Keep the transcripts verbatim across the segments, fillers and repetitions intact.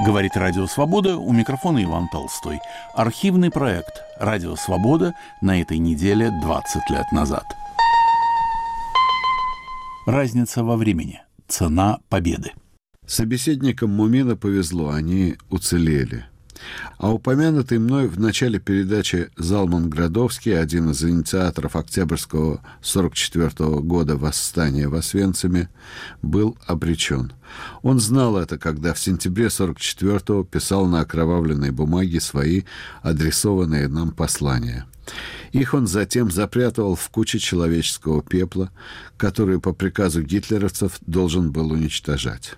Говорит Радио Свобода, у микрофона Иван Толстой. Архивный проект «Радио Свобода» на этой неделе двадцать лет назад. Разница во времени. Цена победы. Собеседникам Мумина повезло, они уцелели. А упомянутый мной в начале передачи Залман Градовский, один из инициаторов Октябрьского сорок четвёртого года восстания в Освенциме, был обречен. Он знал это, когда в сентябре сорок четвёртого писал на окровавленной бумаге свои адресованные нам послания. Их он затем запрятывал в куче человеческого пепла, которую по приказу гитлеровцев должен был уничтожать.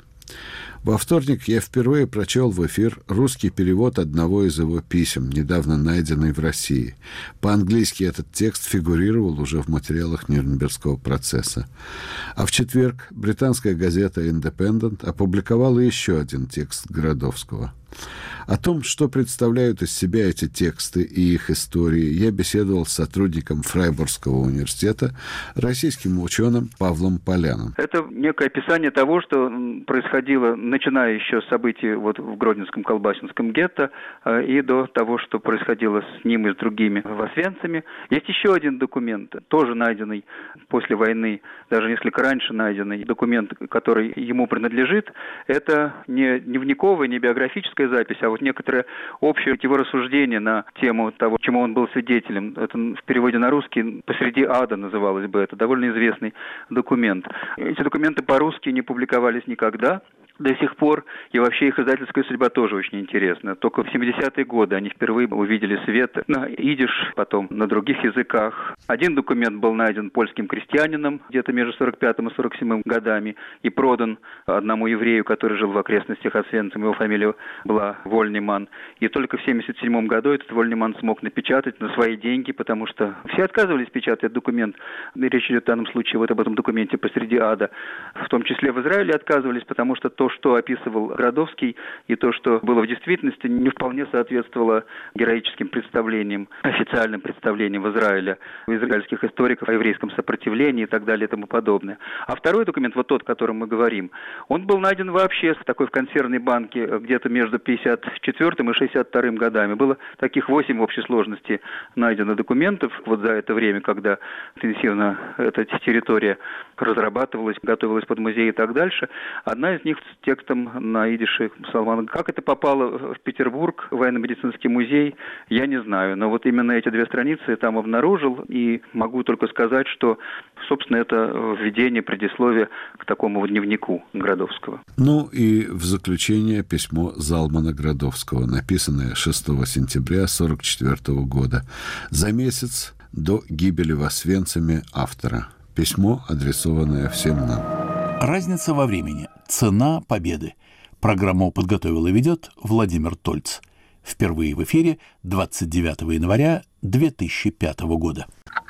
Во вторник я впервые прочел в эфир русский перевод одного из его писем, недавно найденный в России. По-английски этот текст фигурировал уже в материалах Нюрнбергского процесса. А в четверг британская газета «Индепендент» опубликовала еще один текст Градовского. О том, что представляют из себя эти тексты и их истории, я беседовал с сотрудником Фрайбургского университета, российским ученым Павлом Поляном. Это некое описание того, что происходило, начиная еще с событий вот в Гродненском колбасинском гетто и до того, что происходило с ним и с другими в Освенциме. Есть еще один документ, тоже найденный после войны, даже несколько раньше найденный документ, который ему принадлежит. Это не дневниковая, не биографическая запись, а вот некоторое общее его рассуждение на тему того, чему он был свидетелем. Это в переводе на русский «Посреди ада» называлось бы. Это довольно известный документ. Эти документы по-русски не публиковались никогда до сих пор, и вообще их издательская судьба тоже очень интересна. Только в семидесятые годы они впервые увидели свет на идиш, потом на других языках. Один документ был найден польским крестьянином где-то между сорок пятым и сорок седьмым годами и продан одному еврею, который жил в окрестностях Освенцима. Его фамилия была Вольниман. И только в семьдесят седьмом году этот Вольниман смог напечатать на свои деньги, потому что все отказывались печатать документ. Речь идет в данном случае вот об этом документе «Посреди ада». В том числе в Израиле отказывались, потому что то, что описывал Градовский, и то, что было в действительности, не вполне соответствовало героическим представлениям, официальным представлениям в Израиле, у израильских историков о еврейском сопротивлении и так далее и тому подобное. А второй документ, вот тот, о котором мы говорим, он был найден вообще в такой в консервной банке где-то между пятьдесят четвёртым и шестьдесят вторым годами. Было таких восемь в общей сложности найдено документов вот за это время, когда интенсивно эта территория разрабатывалась, готовилась под музей и так дальше. Одна из них с текстом на идише Салмана. Как это попало в Петербург, в военно-медицинский музей, я не знаю. Но вот именно эти две страницы я там обнаружил, и могу только сказать, что, собственно, это введение, предисловие к такому дневнику Градовского. Ну и в заключение письмо Залмана Градовского, написанное шестого сентября сорок четвёртого года, за месяц до гибели в Освенциме автора. Письмо, адресованное всем нам. Разница во времени. Цена победы. Программу подготовил и ведет Владимир Тольц. Впервые в эфире двадцать девятого января две тысячи пятого года.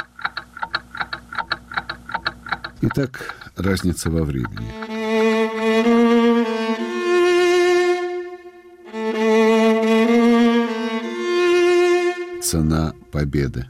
Итак, разница во времени. Цена победы.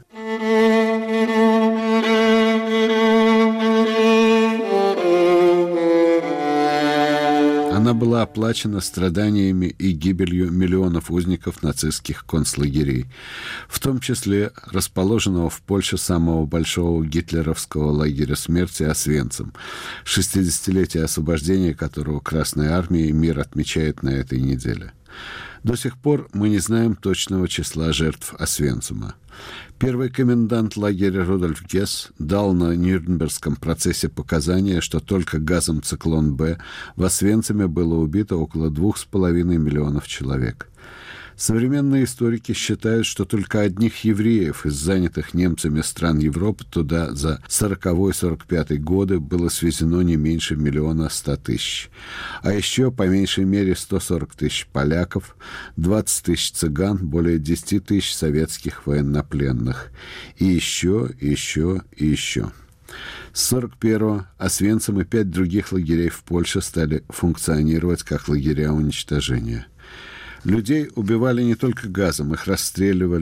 Она была оплачена страданиями и гибелью миллионов узников нацистских концлагерей, в том числе расположенного в Польше самого большого гитлеровского лагеря смерти Освенцим, шестидесятилетие освобождения которого Красной Армией мир отмечает на этой неделе. До сих пор мы не знаем точного числа жертв Освенцима. Первый комендант лагеря Рудольф Гесс дал на Нюрнбергском процессе показания, что только газом «Циклон-Б» в Освенциме было убито около двух с половиной миллионов человек. Современные историки считают, что только одних евреев из занятых немцами стран Европы туда за сороковой — сорок пятый годы было свезено не меньше миллиона ста тысяч. А еще по меньшей мере сто сорок тысяч поляков, двадцать тысяч цыган, более десять тысяч советских военнопленных. И еще, и еще, и еще. С сорок первого Освенцим и пять других лагерей в Польше стали функционировать как лагеря уничтожения. Людей убивали не только газом, их расстреливали,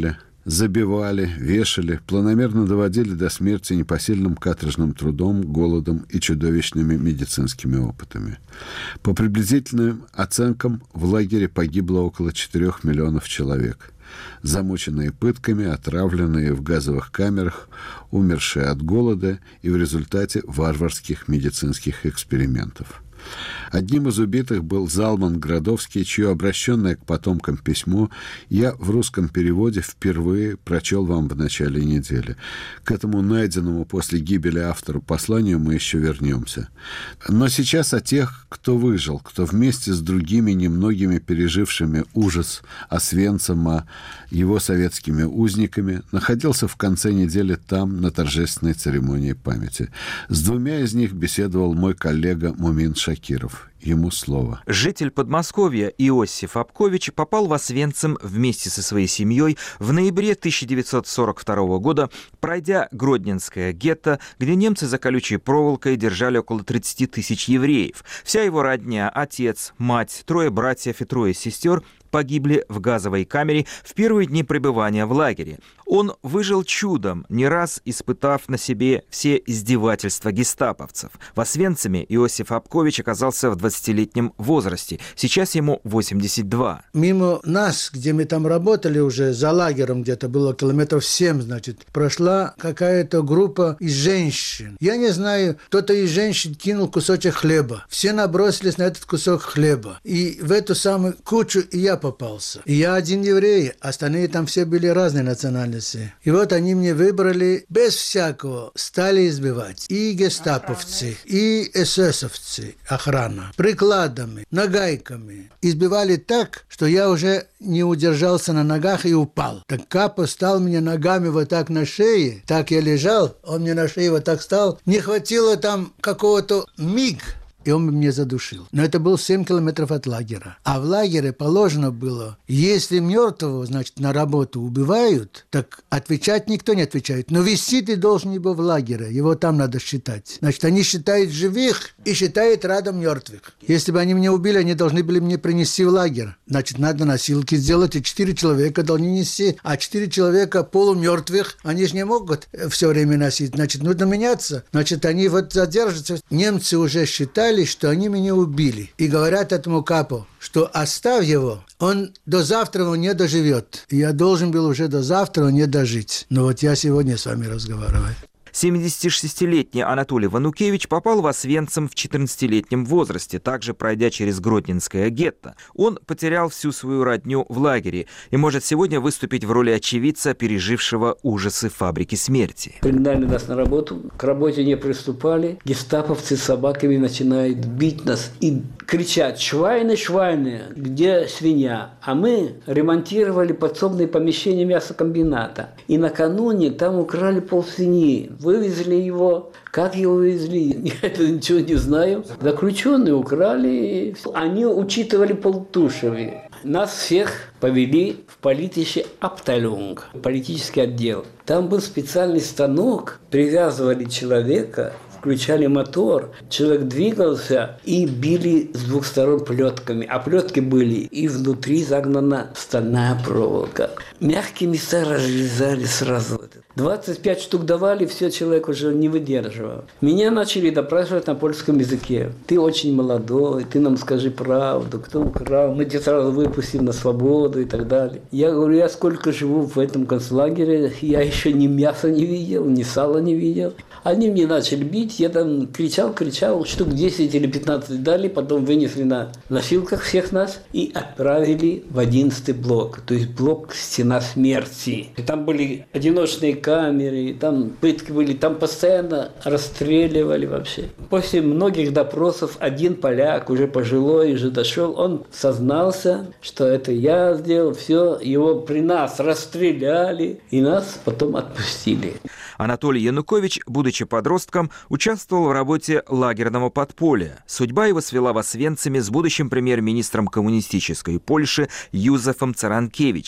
забивали, вешали, планомерно доводили до смерти непосильным каторжным трудом, голодом и чудовищными медицинскими опытами. По приблизительным оценкам, в лагере погибло около четырех миллионов человек. Замученные пытками, отравленные в газовых камерах, умершие от голода и в результате варварских медицинских экспериментов. Одним из убитых был Залман Градовский, чье обращенное к потомкам письмо я в русском переводе впервые прочел вам в начале недели. К этому найденному после гибели автору посланию мы еще вернемся. Но сейчас о тех, кто выжил, кто вместе с другими немногими пережившими ужас Освенцима, его советскими узниками, находился в конце недели там, на торжественной церемонии памяти. С двумя из них беседовал мой коллега Мумин Шакиров. Ему слово. Житель Подмосковья Иосиф Апкович попал в Освенцим вместе со своей семьей в ноябре тысяча девятьсот сорок второго года, пройдя Гродненское гетто, где немцы за колючей проволокой держали около тридцати тысяч евреев. Вся его родня, отец, мать, трое братьев и трое сестер погибли в газовой камере в первые дни пребывания в лагере. Он выжил чудом, не раз испытав на себе все издевательства гестаповцев. В Освенциме Иосиф Апкович оказался в двадцатилетнем возрасте. Сейчас ему восемьдесят два. Мимо нас, где мы там работали уже, за лагерем где-то было километров семь, значит, прошла какая-то группа из женщин. Я не знаю, кто-то из женщин кинул кусочек хлеба. Все набросились на этот кусок хлеба. И в эту самую кучу и я попался. И я один еврей, остальные там все были разные национальности. И вот они мне выбрали, без всякого, стали избивать. И гестаповцы, и эсэсовцы, охрана, прикладами, нагайками. Избивали так, что я уже не удержался на ногах и упал. Так Капо стал мне ногами вот так на шее, так я лежал, он мне на шее вот так стал. Не хватило там какого-то миг, и он меня задушил. Но это был семь километров от лагеря. А в лагере положено было, если мертвого, значит, на работу убивают, так отвечать никто не отвечает. Но вести ты должен его в лагере, его там надо считать. Значит, они считают живых и считают рядом мертвых. Если бы они меня убили, они должны были мне принести в лагерь. Значит, надо носилки сделать, и четыре человека должны нести. А четыре человека полумертвых, они же не могут все время носить. Значит, нужно меняться. Значит, они вот задержатся. Немцы уже считали, что они меня убили. И говорят этому Капо, что оставь его, он до завтра не доживет. И я должен был уже до завтра не дожить. Но вот я сегодня с вами разговариваю. семидесятишестилетний Анатолий Ванукевич попал в Освенцим в четырнадцатилетнем возрасте, также пройдя через Гродненское гетто. Он потерял всю свою родню в лагере и может сегодня выступить в роли очевидца, пережившего ужасы фабрики смерти. Пригнали нас на работу, к работе не приступали, гестаповцы с собаками начинают бить нас и кричат: «Швайны, швайны, где свинья?» А мы ремонтировали подсобные помещения мясокомбината. И накануне там украли полсвиньи. Вывезли его. Как его вывезли? Я это ничего не знаю. Заключенные украли. Они учитывали полтушеви. Нас всех повели в политище Апталюнг, политический отдел. Там был специальный станок, привязывали человека, включали мотор, человек двигался и били с двух сторон плетками. А плетки были, и внутри загнана стальная проволока. Мягкие места разрезали сразу. двадцать пять штук давали, все, человек уже не выдерживал. Меня начали допрашивать на польском языке. Ты очень молодой, ты нам скажи правду, кто украл, мы тебя сразу выпустим на свободу и так далее. Я говорю, я сколько живу в этом концлагере, я еще ни мяса не видел, ни сала не видел. Они мне начали бить, я там кричал, кричал, штук десять или пятнадцать дали, потом вынесли на носилках всех нас и отправили в одиннадцатый блок, то есть блок «Стена смерти». И там были одиночные камеры, там пытки были, там постоянно расстреливали вообще. После многих допросов один поляк, уже пожилой, уже дошел, он сознался, что это я сделал, все, его при нас расстреляли, и нас потом отпустили. Анатолий Янукович, будучи подростком, участвовал в работе лагерного подполья. Судьба его свела в Освенциме с будущим премьер-министром коммунистической Польши Юзефом Царанкевичем.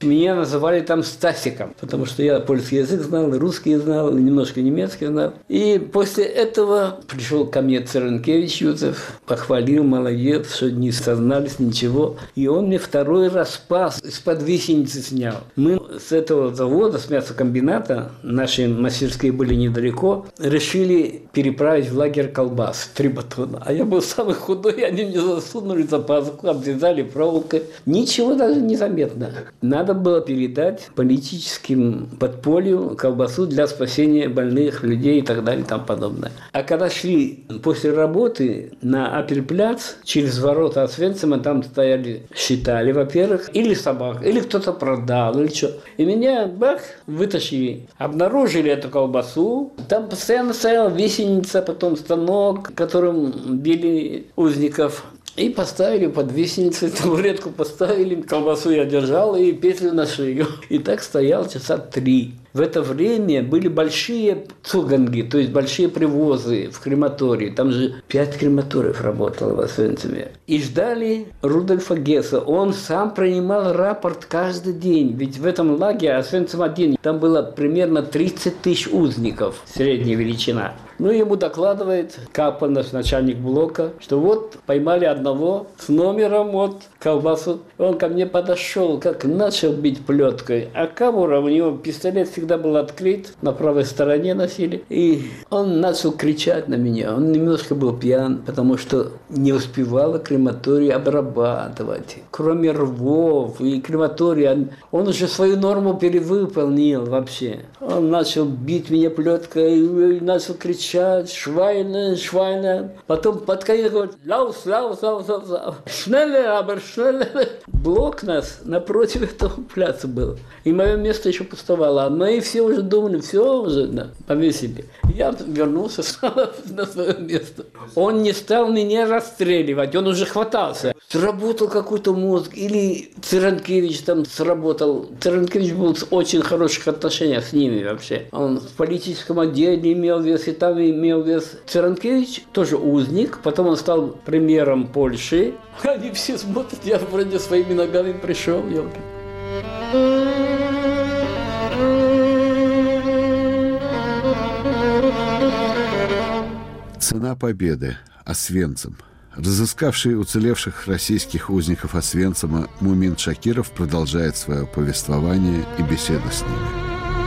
Меня называли там Стасиком, потому что я польский язык знал, русский знал, немножко немецкий знал. И после этого пришел ко мне Церенкевич Юзеф, похвалил, молодец, что не сознались ничего. И он мне второй раз спас, из-под висеницы снял. Мы с этого завода, с мясокомбината, наши мастерские были недалеко, решили переправить в лагерь колбас, три батона. А я был самый худой, они мне засунули за пазуху, обвязали проволокой. Ничего даже не заметно. Надо было передать политическим подполью колбасу для спасения больных людей и так далее и тому подобное. А когда шли после работы на Апельпляц, через ворота Освенцима, там стояли, считали, во-первых, или собак, или кто-то продал, или что. И меня, бах, вытащили. Обнаружили эту колбасу. Там постоянно стояла висеница, потом станок, которым били узников. И поставили под висеницей, табуретку поставили, колбасу я держал и петлю на шею. И так стоял часа три. В это время были большие цуганги, то есть большие привозы в крематории. Там же пять крематориев работало в Освенциме. И ждали Рудольфа Гесса. Он сам принимал рапорт каждый день. Ведь в этом лагере Освенцим один, там было примерно тридцать тысяч узников, средняя величина. Ну, ему докладывает Капа, наш начальник блока, что вот поймали одного с номером вот колбасу. Он ко мне подошел, как начал бить плеткой. А Кабура, у него пистолет всегда был открыт, на правой стороне носили. И он начал кричать на меня. Он немножко был пьян, потому что не успевала крематорий обрабатывать. Кроме рвов и крематория, он уже свою норму перевыполнил вообще. Он начал бить меня плеткой, и начал кричать. Швайна, швайна. Потом под конец говорит, лаус, лаус, лаус, лаус. Шнеллер, aber шнеллер. Блок нас напротив этого пляца был. И мое место еще пустовало. Но и все уже думали, все уже да, повесили. Я вернулся на свое место. Он не стал меня расстреливать, он уже хватался. Сработал какой-то мозг. Или Церенкевич там сработал. Церенкевич был в очень хороших отношениях с ними вообще. Он в политическом отделе имел вес, и там имел вес. Церенкевич тоже узник, потом он стал премьером Польши. Они все смотрят, я вроде своими ногами пришел, елки. Цена победы. Освенцим. Разыскавший уцелевших российских узников Освенцима Мумин Шакиров продолжает свое повествование и беседу с ними.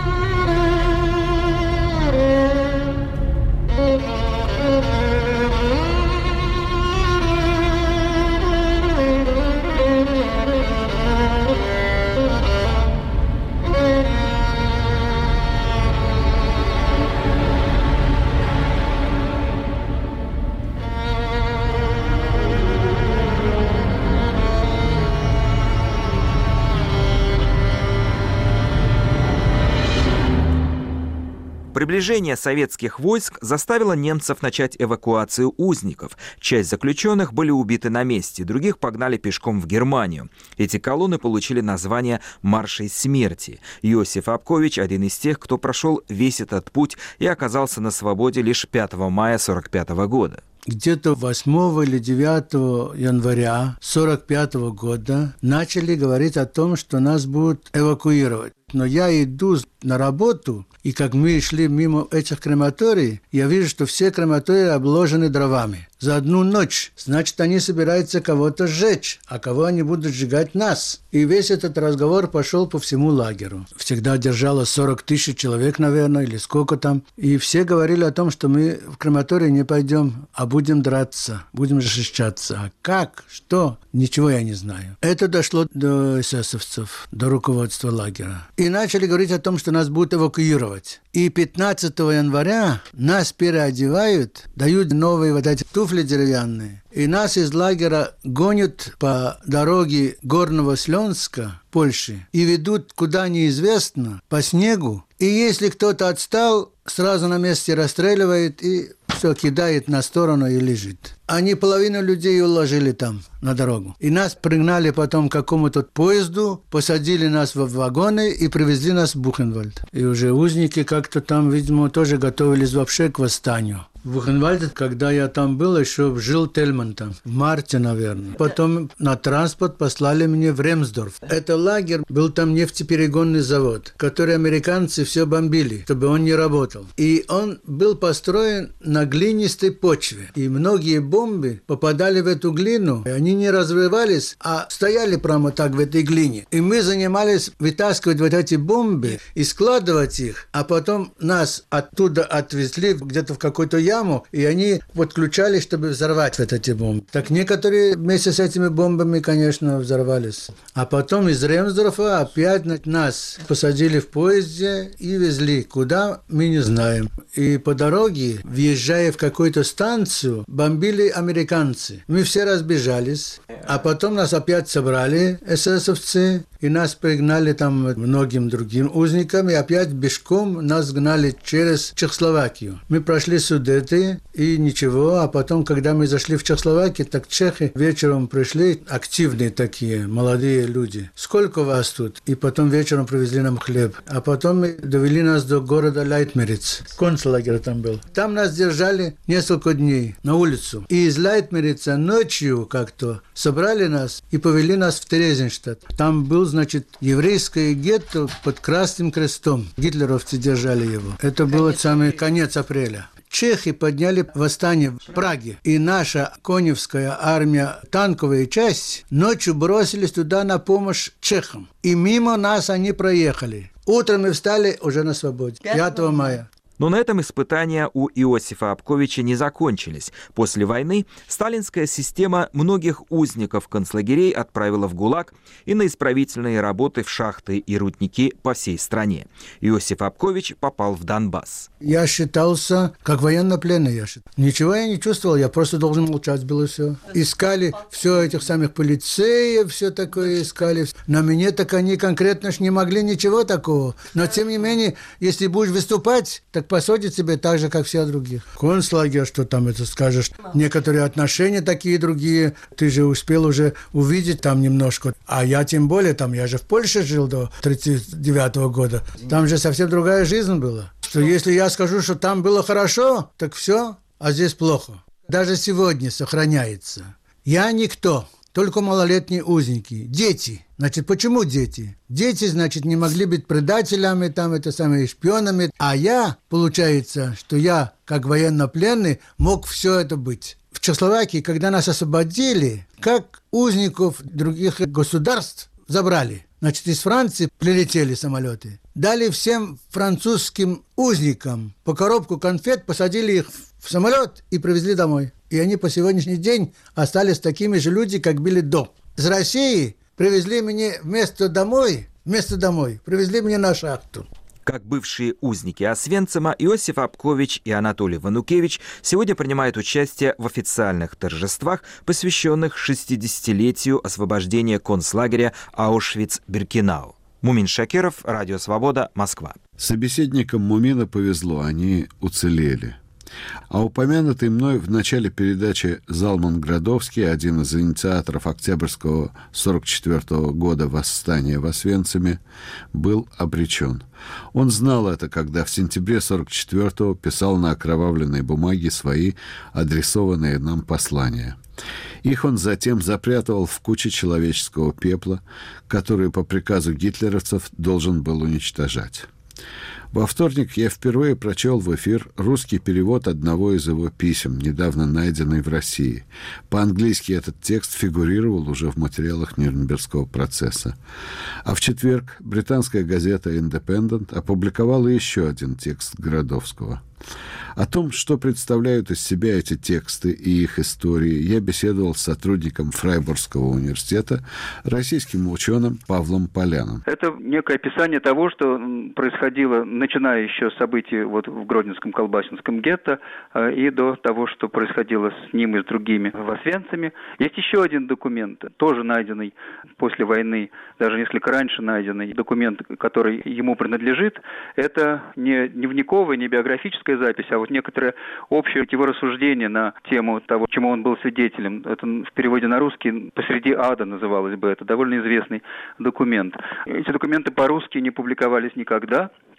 Приближение советских войск заставило немцев начать эвакуацию узников. Часть заключенных были убиты на месте, других погнали пешком в Германию. Эти колонны получили название «Маршей смерти». Иосиф Апкович – один из тех, кто прошел весь этот путь и оказался на свободе лишь пятого мая сорок пятого года. Где-то восьмого или девятого января сорок пятого года начали говорить о том, что нас будут эвакуировать. Но я иду на работу, и как мы шли мимо этих крематорий, я вижу, что все крематории обложены дровами. За одну ночь. Значит, они собираются кого-то сжечь, а кого они будут сжигать нас. И весь этот разговор пошел по всему лагерю. Всегда держало сорок тысяч человек, наверное, или сколько там. И все говорили о том, что мы в крематорий не пойдем, а будем драться, будем защищаться. А как? Что? Ничего я не знаю. Это дошло до эсэсовцев, до руководства лагеря. И начали говорить о том, что нас будут эвакуировать. И пятнадцатого января нас переодевают, дают новые вот эти туфли деревянные. И нас из лагеря гонят по дороге Горного Слёнска, Польши, и ведут куда неизвестно, по снегу. И если кто-то отстал, сразу на месте расстреливает и все кидает на сторону и лежит. Они половину людей уложили там, на дорогу. И нас пригнали потом к какому-то поезду, посадили нас в вагоны и привезли нас в Бухенвальд. И уже узники как-то там, видимо, тоже готовились вообще к восстанию. В Бухенвальде, когда я там был, еще жил Тельман там, в марте, наверное. Потом на транспорт послали меня в Ремсдорф. Это лагерь, был там нефтеперегонный завод, который американцы все бомбили, чтобы он не работал. И он был построен на глинистой почве. И многие бомбы попадали в эту глину, и они не развивались, а стояли прямо так в этой глине. И мы занимались вытаскивать вот эти бомбы и складывать их, а потом нас оттуда отвезли где-то в какую-то яму, и они подключались, чтобы взорвать вот эти бомбы. Так некоторые вместе с этими бомбами, конечно, взорвались. А потом из Ремсдорфа опять нас посадили в поезде и везли. Куда, мы не знаем. И по дороге, въезжая в какую-то станцию, бомбили американцы. Мы все разбежались, а потом нас опять собрали эсэсовцы, и нас пригнали там многим другим узникам, и опять пешком нас гнали через Чехословакию. Мы прошли Судеты, и ничего, а потом, когда мы зашли в Чехословакию, так чехи вечером пришли, активные такие, молодые люди. Сколько вас тут? И потом вечером привезли нам хлеб. А потом довели нас до города Лейтмериц. Концлагерь там был. Там нас держали несколько дней на улицу. И из Лейтмерица ночью как-то собрали нас и повели нас в Терезинштадт. Там был, значит, еврейское гетто под Красным Крестом. Гитлеровцы держали его. Это был самый конец апреля. Чехи подняли восстание в Праге, и наша коневская армия, танковая часть, ночью бросились туда на помощь чехам. И мимо нас они проехали. Утром мы встали уже на свободе, пятого мая. Но на этом испытания у Иосифа Апковича не закончились. После войны сталинская система многих узников концлагерей отправила в ГУЛАГ и на исправительные работы в шахты и рудники по всей стране. Иосиф Апкович попал в Донбасс. Я считался как военнопленный. Я считал. Ничего я не чувствовал, я просто должен молчать было все. Искали все этих самых полицеев, все такое искали. На мне так они конкретно ж не могли ничего такого. Но тем не менее, если будешь выступать, так посадят тебе так же, как все других. Концлагерь, что там это скажешь. Некоторые отношения такие другие. Ты же успел уже увидеть там немножко. А я тем более, там я же в Польше жил до тридцать девятого года. Там же совсем другая жизнь была. Что если я скажу, что там было хорошо, так все, а здесь плохо. Даже сегодня сохраняется. Я никто. Только малолетние узники. Дети. Значит, почему дети? Дети, значит, не могли быть предателями, там, это самое, шпионами. А я, получается, что я, как военнопленный, мог все это быть. В Чехословакии, когда нас освободили, как узников других государств забрали. Значит, из Франции прилетели самолеты. Дали всем французским узникам по коробку конфет, посадили их в самолет и привезли домой. И они по сегодняшний день остались такими же людьми, как были до. Из России привезли меня вместо домой, вместо домой, привезли меня на шахту. Как бывшие узники Освенцима, Иосиф Апкович и Анатолий Ванукевич сегодня принимают участие в официальных торжествах, посвященных шестидесятилетию освобождения концлагеря Аушвиц-Биркенау. Мумин Шакиров, Радио Свобода, Москва. Собеседникам Мумина повезло, они уцелели. А упомянутый мной в начале передачи Залман Градовский, один из инициаторов Октябрьского сорок четвёртого года восстания в Освенциме, был обречен. Он знал это, когда в сентябре сорок четвёртого писал на окровавленной бумаге свои адресованные нам послания. Их он затем запрятывал в куче человеческого пепла, которую по приказу гитлеровцев должен был уничтожать. Во вторник я впервые прочел в эфир русский перевод одного из его писем, недавно найденный в России. По-английски этот текст фигурировал уже в материалах Нюрнбергского процесса. А в четверг британская газета «Индепендент» опубликовала еще один текст Градовского. О том, что представляют из себя эти тексты и их истории, я беседовал с сотрудником Фрайбургского университета, российским ученым Павлом Поляном. Это некое описание того, что происходило, начиная еще с событий вот в Гродненском колбасинском гетто и до того, что происходило с ним и с другими в Освенциме. Есть еще один документ, тоже найденный после войны, даже несколько раньше найденный документ, который ему принадлежит. Это не дневниковая, не биографическая запись, а вот некоторое общее его рассуждение на тему того, чему он был свидетелем. Это в переводе на русский «Посреди ада» называлось бы. Это довольно известный документ. Эти документы по-русски не публиковались никогда.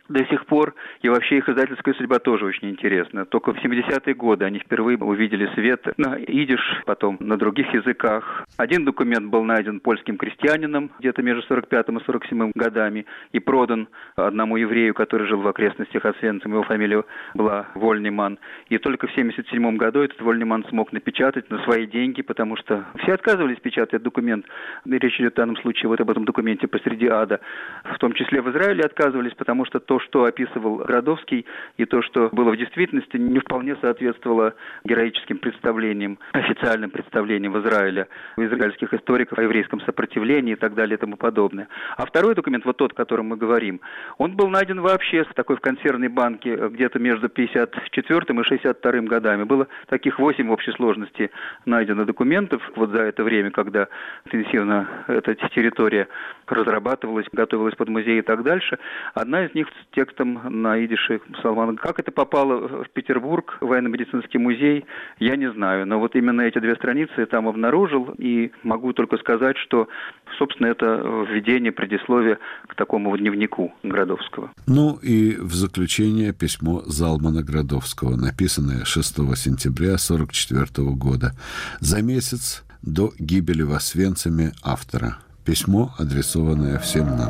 до сих пор, и вообще их издательская судьба тоже очень интересна. Только в семидесятые годы они впервые увидели свет на идиш, потом на других языках. Один документ был найден польским крестьянином где-то между сорок пятым и сорок седьмым годами и продан одному еврею, который жил в окрестностях Освенцима, его фамилия была Вольниман. И только в семьдесят седьмом году этот Вольниман смог напечатать на свои деньги, потому что все отказывались печатать документ. Речь идет в данном случае вот об этом документе «Посреди ада». В том числе в Израиле отказывались, потому что то, что описывал Градовский, и то, что было в действительности, не вполне соответствовало героическим представлениям, официальным представлениям в Израиле, у израильских историков о еврейском сопротивлении и так далее и тому подобное. А второй документ, вот тот, о котором мы говорим, он был найден вообще в такой в консервной банке где-то между пятьдесят четвёртым и шестьдесят вторым годами. Было таких восемь в общей сложности найдено документов вот за это время, когда интенсивно эта территория разрабатывалась, готовилась под музей и так дальше. Одна из них с текстом на идише Салмана. Как это попало в Петербург, в военно-медицинский музей, я не знаю. Но вот именно эти две страницы я там обнаружил, и могу только сказать, что, собственно, это введение, предисловие к такому вот дневнику Градовского. Ну и в заключение письмо Залмана Градовского, написанное шестого сентября сорок четвёртого года, за месяц до гибели в Освенциме автора. Письмо, адресованное всем нам.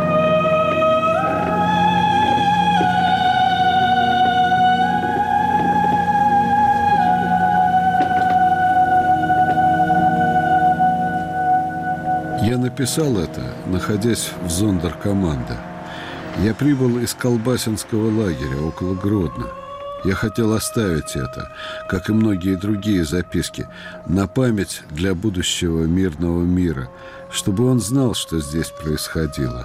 Я написал это, находясь в зондеркоманде. Я прибыл из Колбасинского лагеря около Гродно. Я хотел оставить это, как и многие другие записки, на память для будущего мирного мира, чтобы он знал, что здесь происходило.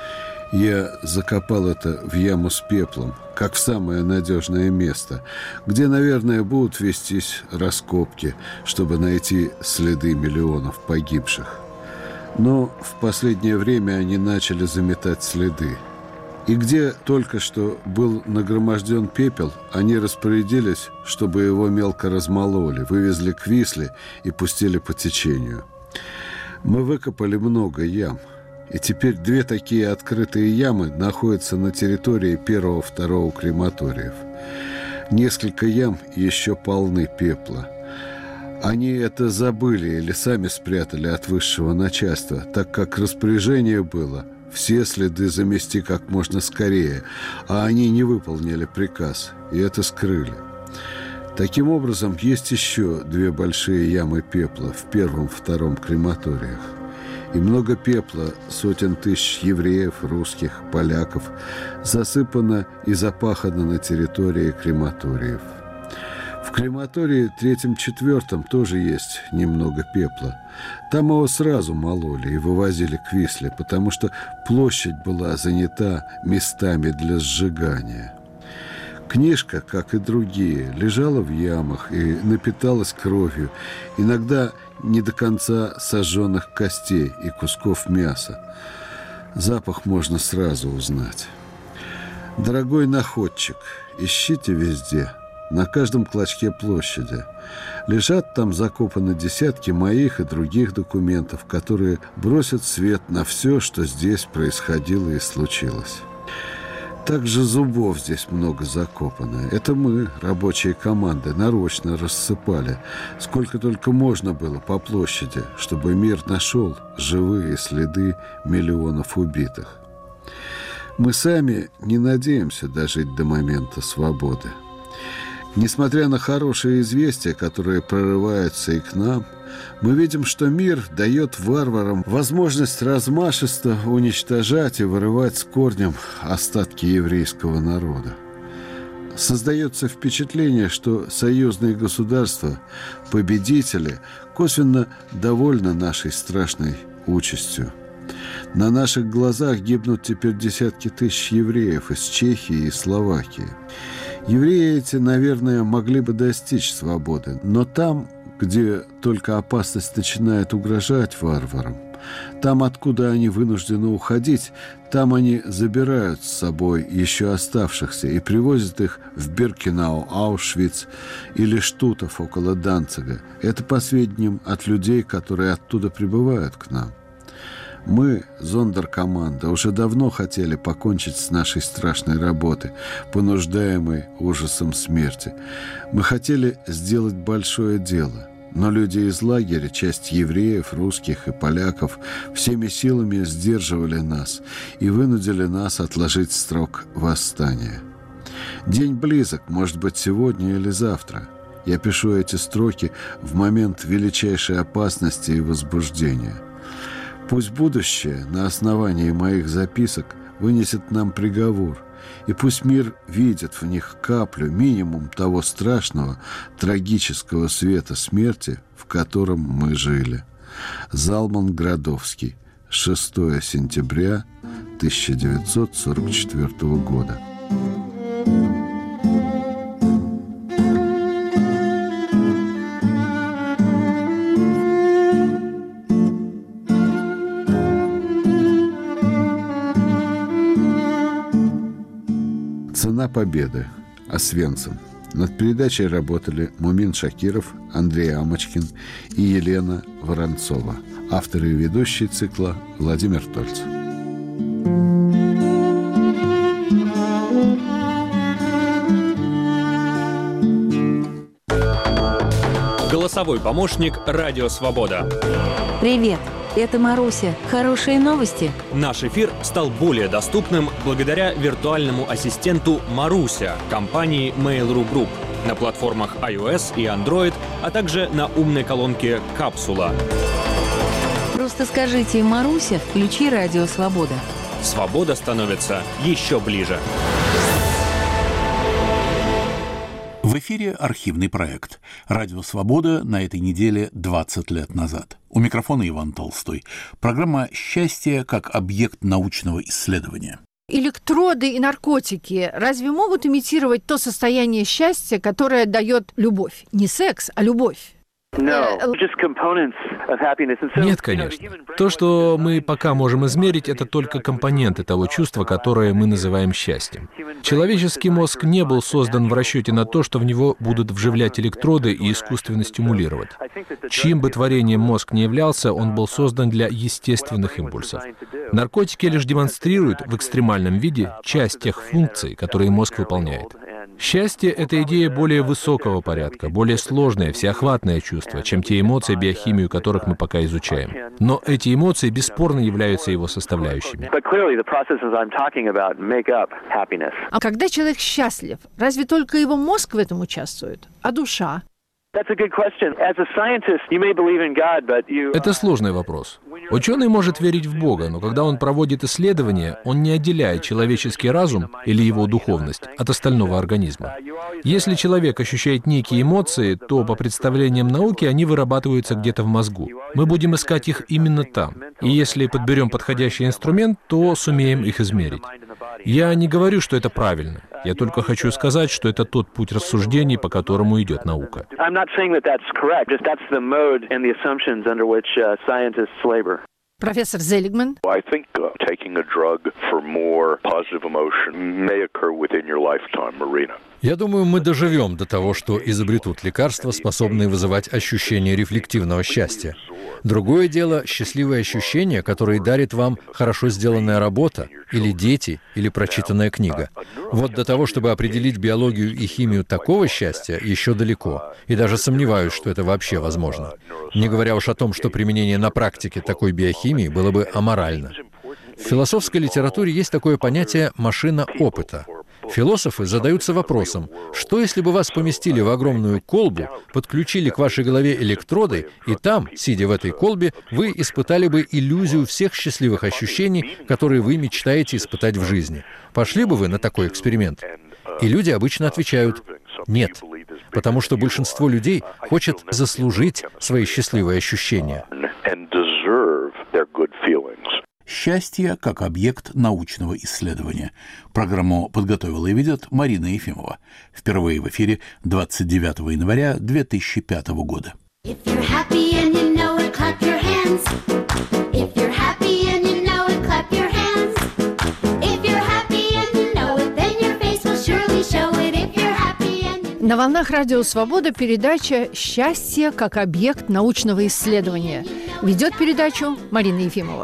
Я закопал это в яму с пеплом, как в самое надежное место, где, наверное, будут вестись раскопки, чтобы найти следы миллионов погибших. Но в последнее время они начали заметать следы. И где только что был нагроможден пепел, они распорядились, чтобы его мелко размололи, вывезли к Висле и пустили по течению. Мы выкопали много ям, и теперь две такие открытые ямы находятся на территории первого-второго крематориев. Несколько ям еще полны пепла. Они это забыли или сами спрятали от высшего начальства, так как распоряжение было все следы замести как можно скорее, а они не выполнили приказ, и это скрыли. Таким образом, есть еще две большие ямы пепла в первом-втором крематориях. И много пепла, сотен тысяч евреев, русских, поляков, засыпано и запахано на территории крематориев. В крематории третьем-четвертом тоже есть немного пепла. Там его сразу мололи и вывозили к Висле, потому что площадь была занята местами для сжигания. Книжка, как и другие, лежала в ямах и напиталась кровью, иногда не до конца сожженных костей и кусков мяса. Запах можно сразу узнать. Дорогой находчик, ищите везде, на каждом клочке площади. Лежат там закопаны десятки моих и других документов, которые бросят свет на все, что здесь происходило и случилось. Также зубов здесь много закопано. Это мы, рабочие команды, нарочно рассыпали, сколько только можно было по площади, чтобы мир нашел живые следы миллионов убитых. Мы сами не надеемся дожить до момента свободы. Несмотря на хорошие известия, которые прорываются и к нам, мы видим, что мир дает варварам возможность размашисто уничтожать и вырывать с корнем остатки еврейского народа. Создается впечатление, что союзные государства, победители, косвенно довольны нашей страшной участью. На наших глазах гибнут теперь десятки тысяч евреев из Чехии и Словакии. Евреи эти, наверное, могли бы достичь свободы, но там, где только опасность начинает угрожать варварам, там, откуда они вынуждены уходить, там они забирают с собой еще оставшихся и привозят их в Биркенау, Аушвиц или Штутов около Данцига. Это по сведениям от людей, которые оттуда прибывают к нам. Мы, зондеркоманда, уже давно хотели покончить с нашей страшной работой, понуждаемой ужасом смерти. Мы хотели сделать большое дело. Но люди из лагеря, часть евреев, русских и поляков, всеми силами сдерживали нас и вынудили нас отложить срок восстания. День близок, может быть, сегодня или завтра. Я пишу эти строки в момент величайшей опасности и возбуждения. Пусть будущее на основании моих записок вынесет нам приговор, и пусть мир видит в них каплю, минимум того страшного, трагического света смерти, в котором мы жили. Залман Градовский. шестого сентября тысяча девятьсот сорок четвёртого года. «Цена победы». Освенцим. Над передачей работали Мумин Шакиров, Андрей Амочкин и Елена Воронцова. Авторы и ведущие цикла Владимир Тольц. Голосовой помощник «Радио Свобода». Привет, это Маруся. Хорошие новости? Наш эфир стал более доступным благодаря виртуальному ассистенту «Маруся» компании Mail.ru Group на платформах iOS и Android, а также на умной колонке «Капсула». Просто скажите «Маруся, включи «Радио Свобода». Свобода становится еще ближе. В эфире архивный проект «Радио Свобода» на этой неделе двадцать лет назад. У микрофона Иван Толстой. Программа «Счастье как объект научного исследования». Электроды и наркотики разве могут имитировать то состояние счастья, которое дает любовь? Не секс, а любовь. Нет, конечно. То, что мы пока можем измерить, это только компоненты того чувства, которое мы называем счастьем. Человеческий мозг не был создан в расчете на то, что в него будут вживлять электроды и искусственно стимулировать. Чьим бы творением мозг не являлся, он был создан для естественных импульсов. Наркотики лишь демонстрируют в экстремальном виде часть тех функций, которые мозг выполняет. Счастье — это идея более высокого порядка, более сложное, всеохватное чувство, чем те эмоции, биохимию которых мы пока изучаем. Но эти эмоции бесспорно являются его составляющими. А когда человек счастлив, разве только его мозг в этом участвует? А душа? Это сложный вопрос. Ученый может верить в Бога, но когда он проводит исследования, он не отделяет человеческий разум или его духовность от остального организма. Если человек ощущает некие эмоции, то, по представлениям науки, они вырабатываются где-то в мозгу. Мы будем искать их именно там. И если подберем подходящий инструмент, то сумеем их измерить. Я не говорю, что это правильно. Я только хочу сказать, что это тот путь рассуждений, по которому идет наука. Профессор Зелигман. Я думаю, мы доживем до того, что изобретут лекарства, способные вызывать ощущение рефлективного счастья. Другое дело — счастливые ощущения, которые дарит вам хорошо сделанная работа, или дети, или прочитанная книга. Вот до того, чтобы определить биологию и химию такого счастья, еще далеко. И даже сомневаюсь, что это вообще возможно. Не говоря уж о том, что применение на практике такой биохимии было бы аморально. В философской литературе есть такое понятие «машина опыта». Философы задаются вопросом, что если бы вас поместили в огромную колбу, подключили к вашей голове электроды, и там, сидя в этой колбе, вы испытали бы иллюзию всех счастливых ощущений, которые вы мечтаете испытать в жизни. Пошли бы вы на такой эксперимент? И люди обычно отвечают «нет», потому что большинство людей хочет заслужить свои счастливые ощущения. «Счастье как объект научного исследования». Программу подготовила и ведет Марина Ефимова. Впервые в эфире двадцать девятого января две тысячи пятого года. На волнах Радио Свобода передача «Счастье как объект научного исследования». Ведет передачу Марина Ефимова.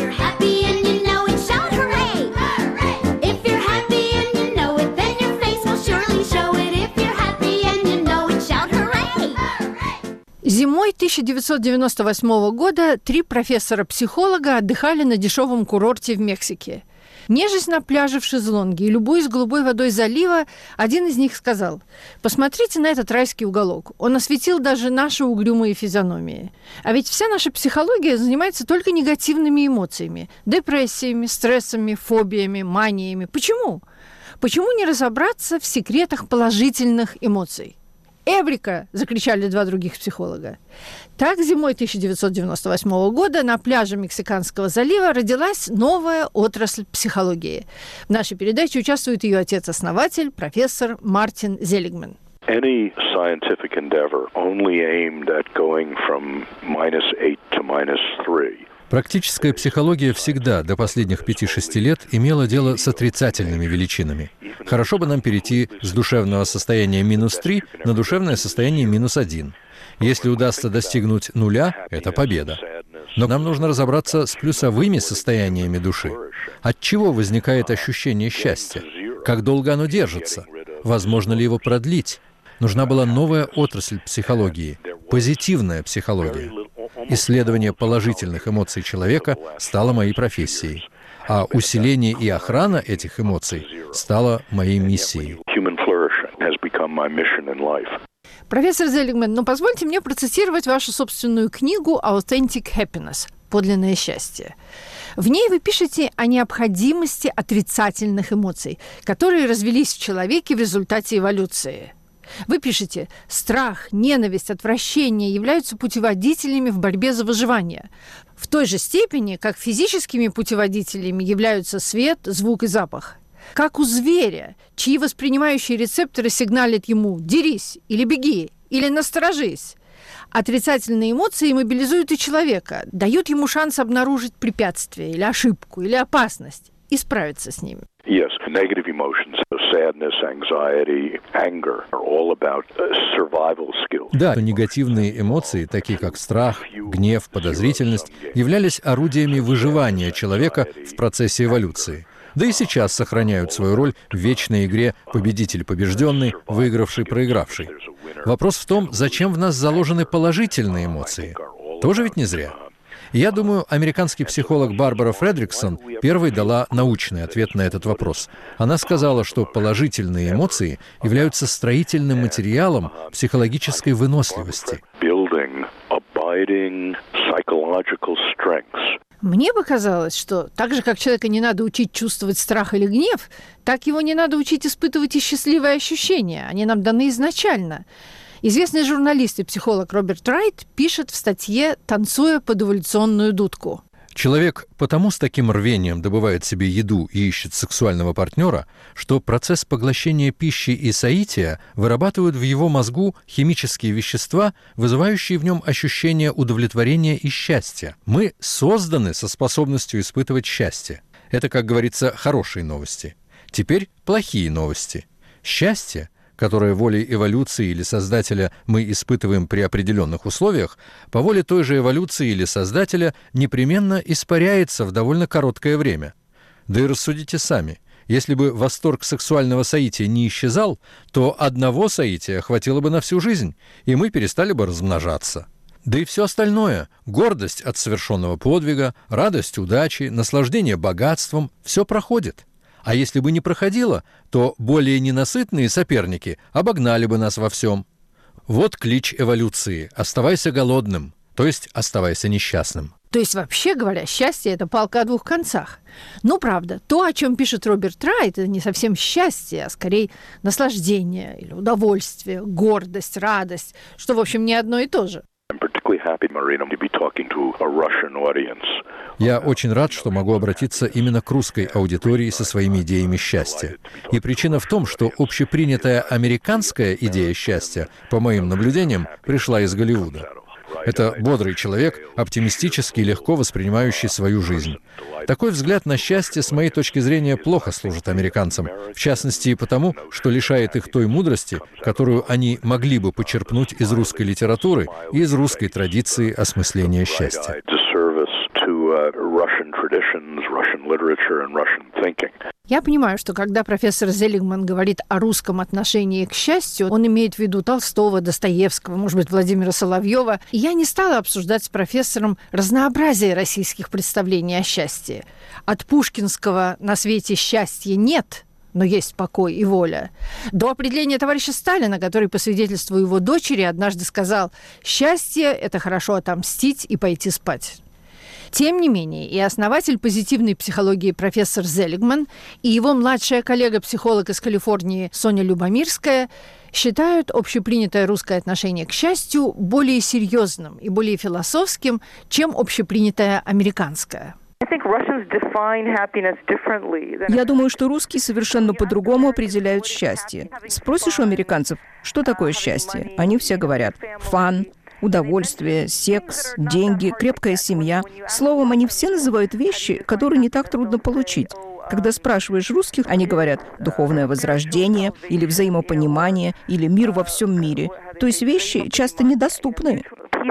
Зимой тысяча девятьсот девяносто восьмого года три профессора-психолога отдыхали на дешевом курорте в Мексике. Нежесть на пляже в шезлонге и любуясь голубой водой залива, один из них сказал: «Посмотрите на этот райский уголок. Он осветил даже наши угрюмые физиономии. А ведь вся наша психология занимается только негативными эмоциями, депрессиями, стрессами, фобиями, маниями. Почему? Почему не разобраться в секретах положительных эмоций?» «Эврика!» – закричали два других психолога. Так зимой тысяча девятьсот девяносто восьмого года на пляже Мексиканского залива родилась новая отрасль психологии. В нашей передаче участвует ее отец-основатель, профессор Мартин Зелигман. Any scientific endeavor only aimed at going from minus eight to minus three. Практическая психология всегда до последних пяти-шести лет имела дело с отрицательными величинами. Хорошо бы нам перейти с душевного состояния минус три на душевное состояние минус один. Если удастся достигнуть нуля, это победа. Но нам нужно разобраться с плюсовыми состояниями души. От чего возникает ощущение счастья? Как долго оно держится? Возможно ли его продлить? Нужна была новая отрасль психологии – позитивная психология. Исследование положительных эмоций человека стало моей профессией, а усиление и охрана этих эмоций стало моей миссией. Профессор Зелигман, ну позвольте мне процитировать вашу собственную книгу «Authentic Happiness» – «Подлинное счастье». В ней вы пишете о необходимости отрицательных эмоций, которые развились в человеке в результате эволюции. Вы пишете: страх, ненависть, отвращение являются путеводителями в борьбе за выживание. В той же степени, как физическими путеводителями являются свет, звук и запах. Как у зверя, чьи воспринимающие рецепторы сигналят ему «дерись» или «беги» или «насторожись». Отрицательные эмоции мобилизуют и человека, дают ему шанс обнаружить препятствие или ошибку, или опасность и справиться с ними. Yes, negative emotions, sadness, anxiety, anger are all about survival skills. Да, негативные эмоции, такие как страх, гнев, подозрительность, являлись орудиями выживания человека в процессе эволюции. Да и сейчас сохраняют свою роль в вечной игре победитель-побежденный, выигравший-проигравший. Вопрос в том, зачем в нас заложены положительные эмоции. Тоже ведь не зря. Я думаю, американский психолог Барбара Фредриксон первой дала научный ответ на этот вопрос. Она сказала, что положительные эмоции являются строительным материалом психологической выносливости. Мне показалось, что так же, как человека не надо учить чувствовать страх или гнев, так его не надо учить испытывать и счастливые ощущения. Они нам даны изначально. Известный журналист и психолог Роберт Райт пишет в статье «Танцуя под эволюционную дудку». Человек потому с таким рвением добывает себе еду и ищет сексуального партнера, что процесс поглощения пищи и соития вырабатывают в его мозгу химические вещества, вызывающие в нем ощущение удовлетворения и счастья. Мы созданы со способностью испытывать счастье. Это, как говорится, хорошие новости. Теперь плохие новости. Счастье, которое волей эволюции или Создателя мы испытываем при определенных условиях, по воле той же эволюции или Создателя непременно испаряется в довольно короткое время. Да и рассудите сами. Если бы восторг сексуального соития не исчезал, то одного соития хватило бы на всю жизнь, и мы перестали бы размножаться. Да и все остальное – гордость от совершенного подвига, радость удачи, наслаждение богатством – все проходит. А если бы не проходило, то более ненасытные соперники обогнали бы нас во всем. Вот клич эволюции – оставайся голодным, то есть оставайся несчастным. То есть, вообще говоря, счастье – это палка о двух концах. Ну, правда, то, о чем пишет Роберт Райт, это не совсем счастье, а скорее наслаждение или удовольствие, гордость, радость, что, в общем, не одно и то же. Я очень рад, что могу обратиться именно к русской аудитории со своими идеями счастья. И причина в том, что общепринятая американская идея счастья, по моим наблюдениям, пришла из Голливуда. Это бодрый человек, оптимистически и легко воспринимающий свою жизнь. Такой взгляд на счастье, с моей точки зрения, плохо служит американцам. В частности, и потому, что лишает их той мудрости, которую они могли бы почерпнуть из русской литературы и из русской традиции осмысления счастья. Я понимаю, что когда профессор Зелигман говорит о русском отношении к счастью, он имеет в виду Толстого, Достоевского, может быть, Владимира Соловьева. И я не стала обсуждать с профессором разнообразие российских представлений о счастье. От пушкинского «на свете счастья нет», но есть покой и воля, до определения товарища Сталина, который, по свидетельству его дочери, однажды сказал: «Счастье – это хорошо отомстить и пойти спать». Тем не менее, и основатель позитивной психологии профессор Зелигман, и его младшая коллега-психолог из Калифорнии Соня Любомирская считают общепринятое русское отношение к счастью более серьезным и более философским, чем общепринятое американское. Я думаю, что русские совершенно по-другому определяют счастье. Спросишь у американцев, что такое счастье? Они все говорят «фан», удовольствие, секс, деньги, крепкая семья. Словом, они все называют вещи, которые не так трудно получить. Когда спрашиваешь русских, они говорят «духовное возрождение» или «взаимопонимание» или «мир во всем мире». То есть вещи часто недоступны.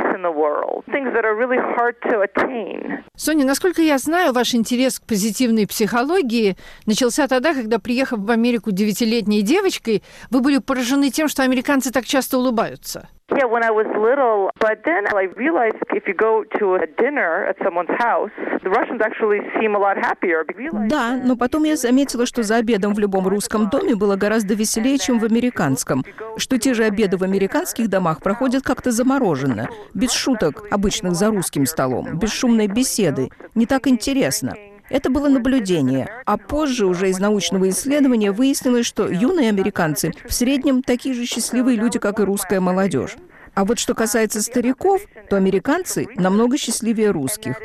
Соня, насколько я знаю, ваш интерес к позитивной психологии начался тогда, когда, приехав в Америку девятилетней девочкой, вы были поражены тем, что американцы так часто улыбаются. Yeah, when I was little, but then I realized if you go to a dinner at someone's house, the Russians actually seem a lot happier. Да, но потом я заметила, что за обедом в любом русском доме было гораздо веселее, чем в американском. Что те же обеды в американских домах проходят как-то замороженно, без шуток, обычных за русским столом, без шумной беседы. Не так интересно. Это было наблюдение. А позже уже из научного исследования выяснилось, что юные американцы в среднем такие же счастливые люди, как и русская молодежь. А вот что касается стариков, то американцы намного счастливее русских.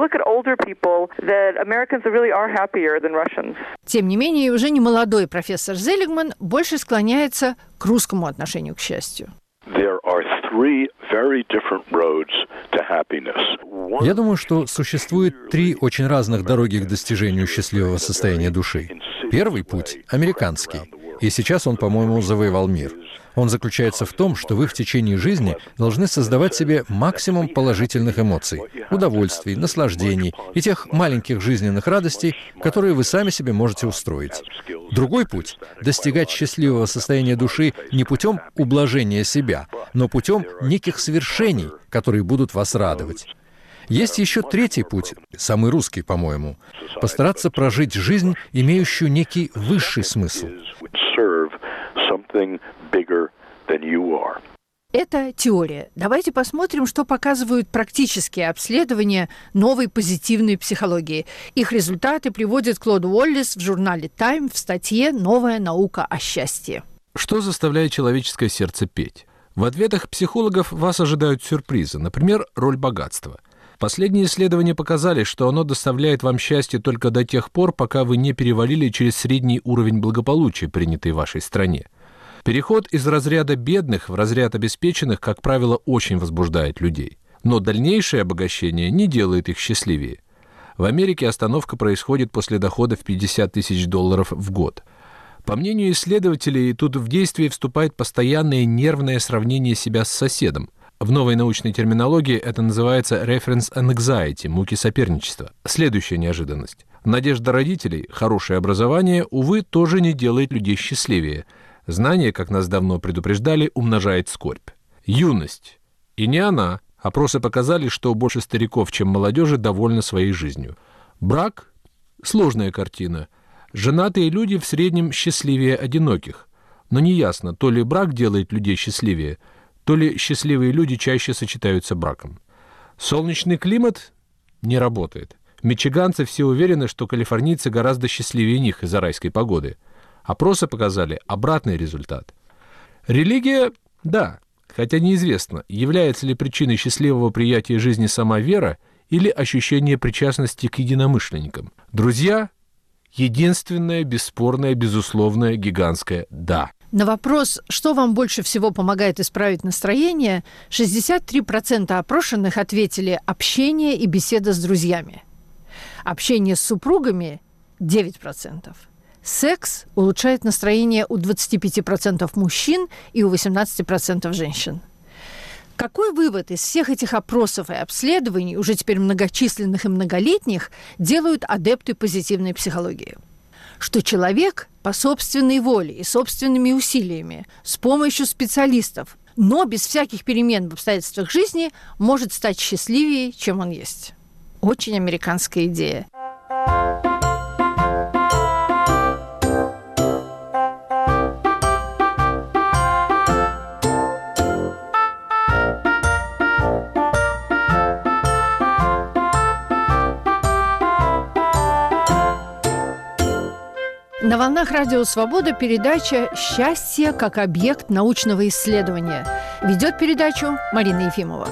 Тем не менее, уже не молодой профессор Зелигман больше склоняется к русскому отношению к счастью. Я думаю, что существует три очень разных дороги к достижению счастливого состояния души. Первый путь – американский, и сейчас он, по-моему, завоевал мир. Он заключается в том, что вы в течение жизни должны создавать себе максимум положительных эмоций, удовольствий, наслаждений и тех маленьких жизненных радостей, которые вы сами себе можете устроить. Другой путь – достигать счастливого состояния души не путем ублажения себя, но путем неких свершений, которые будут вас радовать. Есть еще третий путь, самый русский, по-моему, постараться прожить жизнь, имеющую некий высший смысл. Это теория. Давайте посмотрим, что показывают практические обследования новой позитивной психологии. Их результаты приводит Клод Уоллес в журнале Time в статье «Новая наука о счастье». Что заставляет человеческое сердце петь? В ответах психологов вас ожидают сюрпризы, например, роль богатства. Последние исследования показали, что оно доставляет вам счастье только до тех пор, пока вы не перевалили через средний уровень благополучия, принятый в вашей стране. Переход из разряда бедных в разряд обеспеченных, как правило, очень возбуждает людей. Но дальнейшее обогащение не делает их счастливее. В Америке остановка происходит после дохода в пятьдесят тысяч долларов в год. По мнению исследователей, тут в действие вступает постоянное нервное сравнение себя с соседом. В новой научной терминологии это называется reference anxiety, муки соперничества. Следующая неожиданность. Надежда родителей, хорошее образование, увы, тоже не делает людей счастливее. Знание, как нас давно предупреждали, умножает скорбь. Юность. И не она. Опросы показали, что больше стариков, чем молодежи, довольны своей жизнью. Брак – сложная картина. Женатые люди в среднем счастливее одиноких. Но неясно, то ли брак делает людей счастливее, то ли счастливые люди чаще сочетаются браком. Солнечный климат не работает. Мичиганцы все уверены, что калифорнийцы гораздо счастливее них из-за райской погоды. Опросы показали обратный результат. Религия – да, хотя неизвестно, является ли причиной счастливого приятия жизни сама вера или ощущение причастности к единомышленникам. Друзья – единственное, бесспорное, безусловное, гигантское «да». На вопрос, что вам больше всего помогает исправить настроение, шестьдесят три процента опрошенных ответили «общение и беседа с друзьями». Общение с супругами – девять процентов. Секс улучшает настроение у двадцати пяти процентов мужчин и у восемнадцати процентов женщин. Какой вывод из всех этих опросов и обследований, уже теперь многочисленных и многолетних, делают адепты позитивной психологии? Что человек по собственной воле и собственными усилиями, с помощью специалистов, но без всяких перемен в обстоятельствах жизни, может стать счастливее, чем он есть. Очень американская идея. На волнах Радио Свобода передача «Счастье как объект научного исследования». Ведет передачу Марина Ефимова.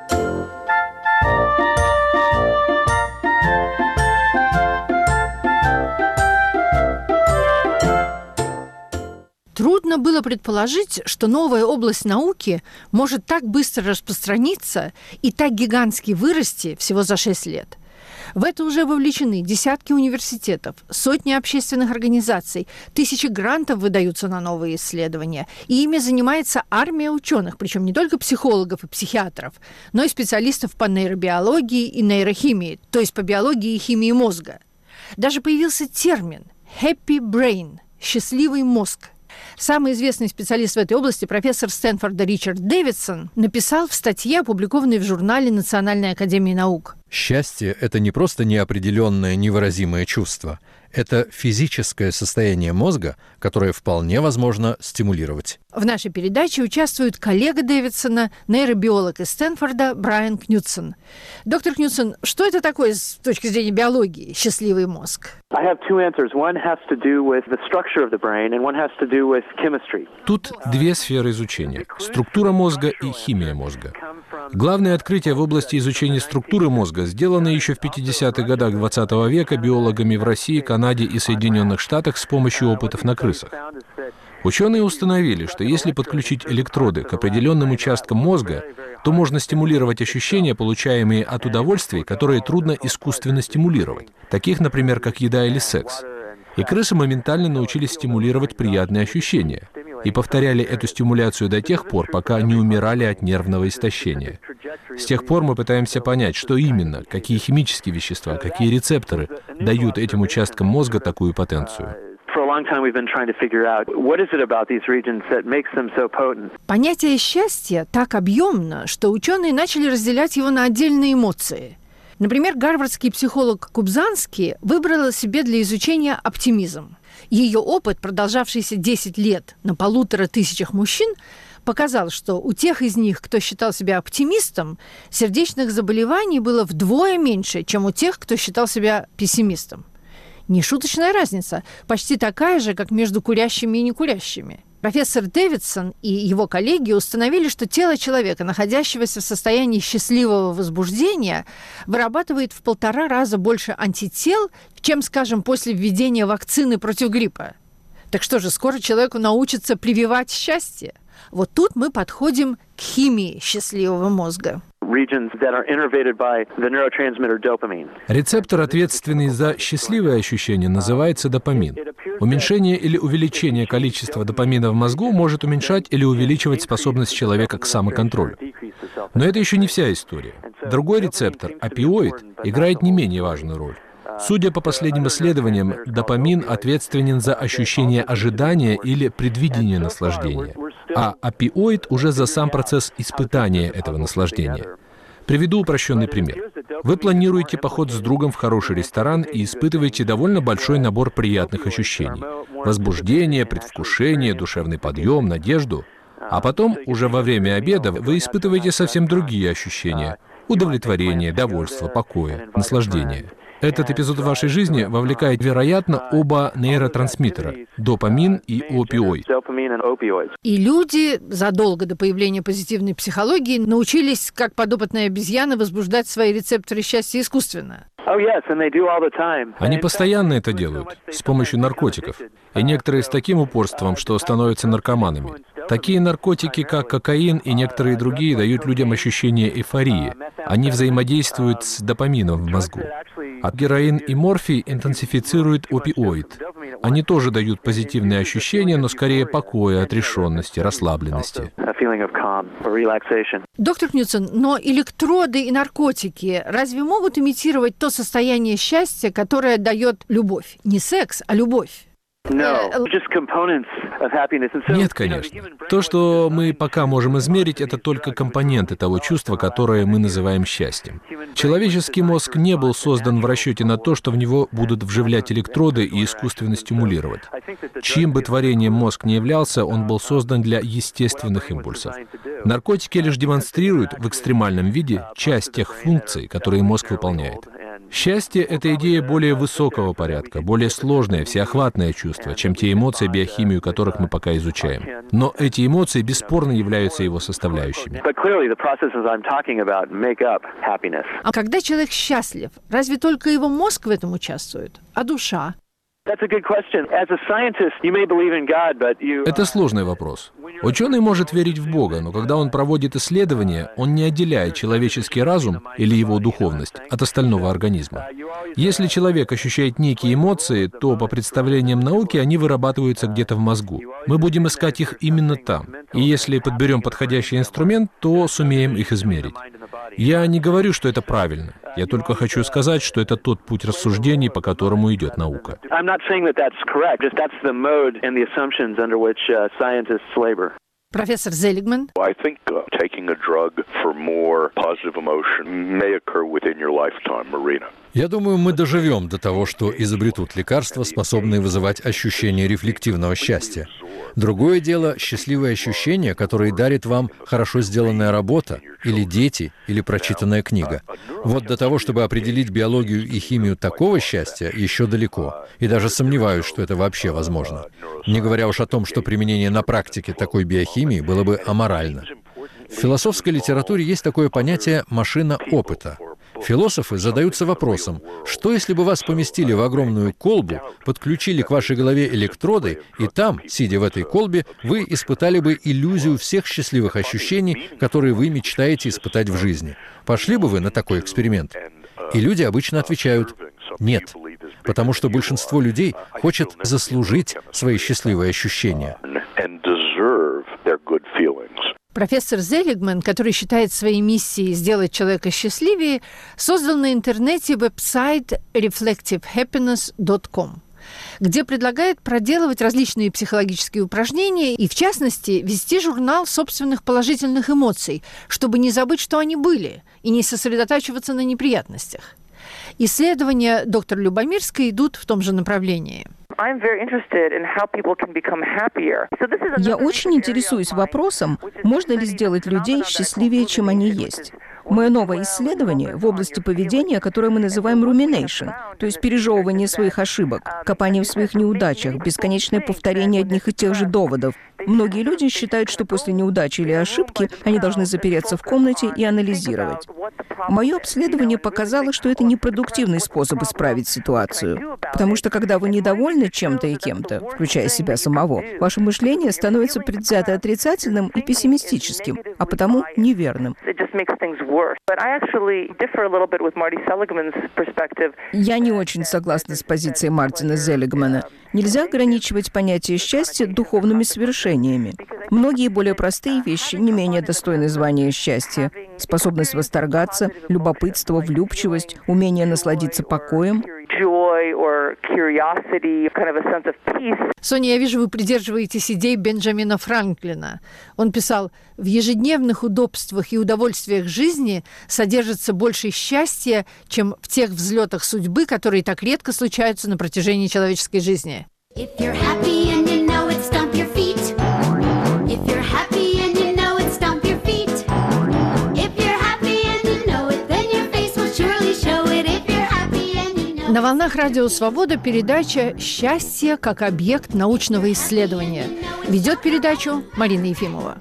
Трудно было предположить, что новая область науки может так быстро распространиться и так гигантски вырасти всего за шесть лет. В это уже вовлечены десятки университетов, сотни общественных организаций, тысячи грантов выдаются на новые исследования, и ими занимается армия ученых, причем не только психологов и психиатров, но и специалистов по нейробиологии и нейрохимии, то есть по биологии и химии мозга. Даже появился термин «happy brain» – «счастливый мозг». Самый известный специалист в этой области, профессор Стэнфорда Ричард Дэвидсон, написал в статье, опубликованной в журнале Национальной академии наук. Счастье – это не просто неопределенное, невыразимое чувство. Это физическое состояние мозга, которое вполне возможно стимулировать. В нашей передаче участвует коллега Дэвидсона, нейробиолог из Стэнфорда Брайан Кнутсон. Доктор Кнутсон, что это такое с точки зрения биологии, счастливый мозг? Тут две сферы изучения – структура мозга и химия мозга. Главное открытие в области изучения структуры мозга сделано еще в пятидесятых годах двадцатого века биологами в России, Канаде и Соединенных Штатах с помощью опытов на крысах. Ученые установили, что если подключить электроды к определенным участкам мозга, то можно стимулировать ощущения, получаемые от удовольствий, которые трудно искусственно стимулировать, таких, например, как еда или секс. И крысы моментально научились стимулировать приятные ощущения и повторяли эту стимуляцию до тех пор, пока не умирали от нервного истощения. С тех пор мы пытаемся понять, что именно, какие химические вещества, какие рецепторы дают этим участкам мозга такую потенцию. Понятие счастья так объемно, что ученые начали разделять его на отдельные эмоции. Например, гарвардский психолог Кубзанский выбрала себе для изучения оптимизм. Ее опыт, продолжавшийся десять лет на полутора тысячах мужчин, показал, что у тех из них, кто считал себя оптимистом, сердечных заболеваний было вдвое меньше, чем у тех, кто считал себя пессимистом. Нешуточная разница, почти такая же, как между курящими и некурящими. Профессор Дэвидсон и его коллеги установили, что тело человека, находящегося в состоянии счастливого возбуждения, вырабатывает в полтора раза больше антител, чем, скажем, после введения вакцины против гриппа. Так что же, скоро человеку научатся прививать счастье? Вот тут мы подходим к химии счастливого мозга. Рецептор, ответственный за счастливые ощущения, называется допамин. Уменьшение или увеличение количества допамина в мозгу может уменьшать или увеличивать способность человека к самоконтролю. Но это еще не вся история. Другой рецептор, опиоид, играет не менее важную роль. Судя по последним исследованиям, допамин ответственен за ощущение ожидания или предвидения наслаждения, а опиоид уже за сам процесс испытания этого наслаждения. Приведу упрощенный пример. Вы планируете поход с другом в хороший ресторан и испытываете довольно большой набор приятных ощущений. Возбуждение, предвкушение, душевный подъем, надежду. А потом, уже во время обеда, вы испытываете совсем другие ощущения. Удовлетворение, довольство, покой, наслаждение. Этот эпизод в вашей жизни вовлекает, вероятно, оба нейротрансмиттера – допамин и опиоид. И люди задолго до появления позитивной психологии научились, как подопытные обезьяны, возбуждать свои рецепторы счастья искусственно. Они постоянно это делают, с помощью наркотиков. И некоторые с таким упорством, что становятся наркоманами. Такие наркотики, как кокаин и некоторые другие, дают людям ощущение эйфории. Они взаимодействуют с допамином в мозгу. А героин и морфий интенсифицируют опиоид. Они тоже дают позитивные ощущения, но скорее покоя, отрешенности, расслабленности. Доктор Кнутсон, но электроды и наркотики разве могут имитировать то состояние счастья, которое дает любовь? Не секс, а любовь. Нет, конечно. То, что мы пока можем измерить, это только компоненты того чувства, которое мы называем счастьем. Человеческий мозг не был создан в расчете на то, что в него будут вживлять электроды и искусственно стимулировать. Чьим бы творением мозг не являлся, он был создан для естественных импульсов. Наркотики лишь демонстрируют в экстремальном виде часть тех функций, которые мозг выполняет. Счастье — это идея более высокого порядка, более сложное, всеохватное чувство, чем те эмоции, биохимию которых мы пока изучаем. Но эти эмоции бесспорно являются его составляющими. А когда человек счастлив, разве только его мозг в этом участвует? А душа? Это сложный вопрос. Ученый может верить в Бога, но когда он проводит исследования, он не отделяет человеческий разум или его духовность от остального организма. Если человек ощущает некие эмоции, то, по представлениям науки, они вырабатываются где-то в мозгу. Мы будем искать их именно там. И если подберем подходящий инструмент, то сумеем их измерить. Я не говорю, что это правильно. Я только хочу сказать, что это тот путь рассуждений, по которому идет наука. Профессор Зелигман. Я думаю, мы доживем до того, что изобретут лекарства, способные вызывать ощущение рефлективного счастья. Другое дело — счастливые ощущения, которые дарит вам хорошо сделанная работа, или дети, или прочитанная книга. Вот до того, чтобы определить биологию и химию такого счастья, еще далеко. И даже сомневаюсь, что это вообще возможно. Не говоря уж о том, что применение на практике такой биохимии было бы аморально. В философской литературе есть такое понятие «машина опыта». Философы задаются вопросом, что если бы вас поместили в огромную колбу, подключили к вашей голове электроды, и там, сидя в этой колбе, вы испытали бы иллюзию всех счастливых ощущений, которые вы мечтаете испытать в жизни. Пошли бы вы на такой эксперимент? И люди обычно отвечают «нет», потому что большинство людей хочет заслужить свои счастливые ощущения. Профессор Зелигман, который считает своей миссией сделать человека счастливее, создал на интернете веб-сайт reflective happiness точка ком, где предлагает проделывать различные психологические упражнения и, в частности, вести журнал собственных положительных эмоций, чтобы не забыть, что они были, и не сосредотачиваться на неприятностях. Исследования доктора Любомирской идут в том же направлении. Я очень интересуюсь вопросом, можно ли сделать людей счастливее, чем они есть. Мое новое исследование в области поведения, которое мы называем rumination, то есть пережевывание своих ошибок, копание в своих неудачах, бесконечное повторение одних и тех же доводов. Многие люди считают, что после неудачи или ошибки они должны запереться в комнате и анализировать. Мое обследование показало, что это непродуктивный способ исправить ситуацию. Потому что когда вы недовольны чем-то и кем-то, включая себя самого, ваше мышление становится предвзято отрицательным и пессимистическим, а потому неверным. Я не очень согласна с позицией Мартина Зелигмана. Нельзя ограничивать понятие счастья духовными свершениями. Многие более простые вещи не менее достойны звания счастья. Способность восторгаться, любопытство, влюбчивость, умение насладиться покоем. Соня, я вижу, вы придерживаетесь идей Бенджамина Франклина. Он писал: «В ежедневных удобствах и удовольствиях жизни содержится больше счастья, чем в тех взлетах судьбы, которые так редко случаются на протяжении человеческой жизни». На волнах Радио Свобода передача «Счастье как объект научного исследования». Ведет передачу Марина Ефимова.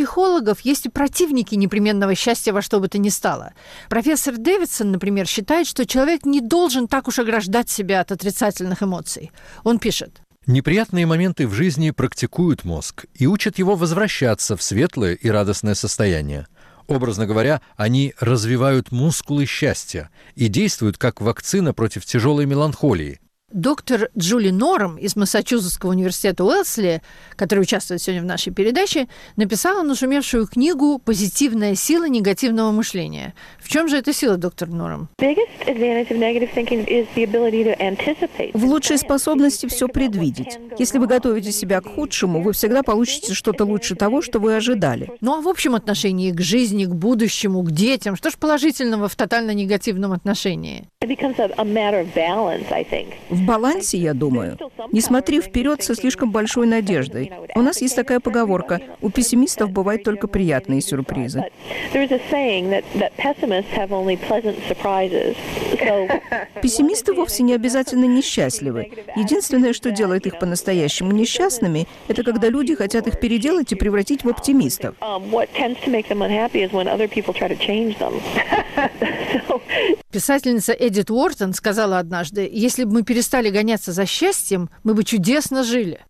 психологов есть и противники непременного счастья во что бы то ни стало. Профессор Дэвидсон, например, считает, что человек не должен так уж ограждать себя от отрицательных эмоций. Он пишет: неприятные моменты в жизни практикуют мозг и учат его возвращаться в светлое и радостное состояние. Образно говоря, они развивают мускулы счастья и действуют как вакцина против тяжелой меланхолии. Доктор Джули Норам из Массачусетского университета Уэлсли, который участвует сегодня в нашей передаче, написала нашумевшую книгу «Позитивная сила негативного мышления». В чем же эта сила, доктор Норам? В лучшей способности все предвидеть. Если вы готовите себя к худшему, вы всегда получите что-то лучше того, что вы ожидали. Ну а в общем отношении к жизни, к будущему, к детям, что ж положительного в тотально негативном отношении? В балансе, я думаю. Не смотри вперед со слишком большой надеждой. У нас есть такая поговорка: у пессимистов бывают только приятные сюрпризы. Пессимисты вовсе не обязательно несчастливы. Единственное, что делает их по-настоящему несчастными, это когда люди хотят их переделать и превратить в оптимистов. Писательница Эдит Уортон сказала однажды: если бы мы перестали гоняться за счастьем, мы бы чудесно жили.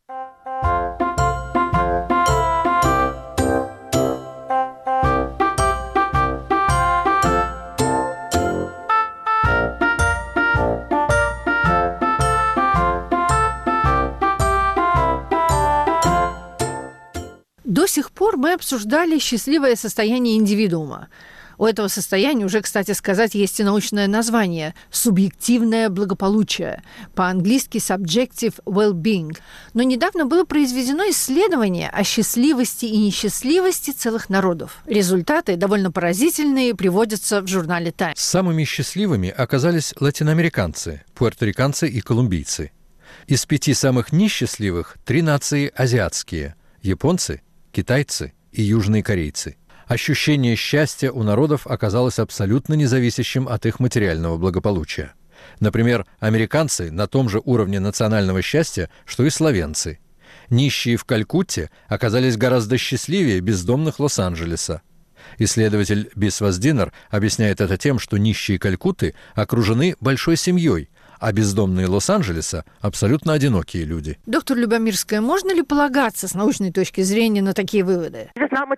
До сих пор мы обсуждали счастливое состояние индивидуума. У этого состояния уже, кстати сказать, есть и научное название – субъективное благополучие, по-английски subjective well-being. Но недавно было произведено исследование о счастливости и несчастливости целых народов. Результаты, довольно поразительные, приводятся в журнале Time. Самыми счастливыми оказались латиноамериканцы, пуэрториканцы и колумбийцы. Из пяти самых несчастливых три нации азиатские – японцы, китайцы и южные корейцы. Ощущение счастья у народов оказалось абсолютно независящим от их материального благополучия. Например, американцы на том же уровне национального счастья, что и словенцы. Нищие в Калькутте оказались гораздо счастливее бездомных Лос-Анджелеса. Исследователь Бис Воздинер объясняет это тем, что нищие Калькутты окружены большой семьей, а бездомные Лос-Анджелеса – абсолютно одинокие люди. Доктор Любомирская, можно ли полагаться с научной точки зрения на такие выводы?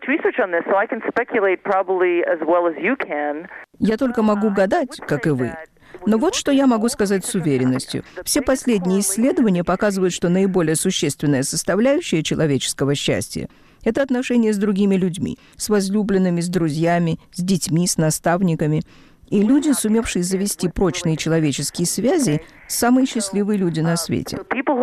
Я только могу гадать, как и вы. Но вот что я могу сказать с уверенностью. Все последние исследования показывают, что наиболее существенная составляющая человеческого счастья – это отношения с другими людьми, с возлюбленными, с друзьями, с детьми, с наставниками. И люди, сумевшие завести прочные человеческие связи, самые счастливые люди на свете.